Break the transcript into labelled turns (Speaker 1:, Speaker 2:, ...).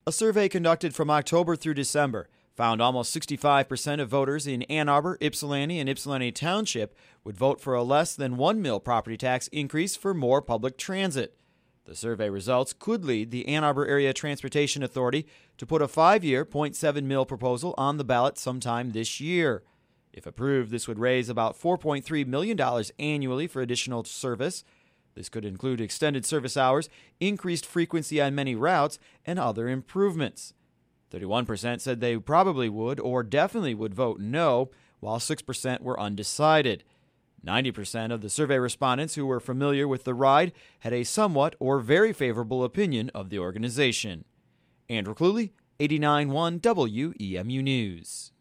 Speaker 1: A survey conducted from October through December found almost 65% of voters in Ann Arbor, Ypsilanti, and Ypsilanti Township would vote for a less than 1 mil property tax increase for more public transit. The survey results could lead the Ann Arbor Area Transportation Authority to put a 5-year, 0.7 mil proposal on the ballot sometime this year. If approved, this would raise about $4.3 million annually for additional service. This could include extended service hours, increased frequency on many routes, and other improvements. 31% said they probably would or definitely would vote no, while 6% were undecided. 90% of the survey respondents who were familiar with the ride had a somewhat or very favorable opinion of the organization. Andrew Cluley, 89.1 WEMU News.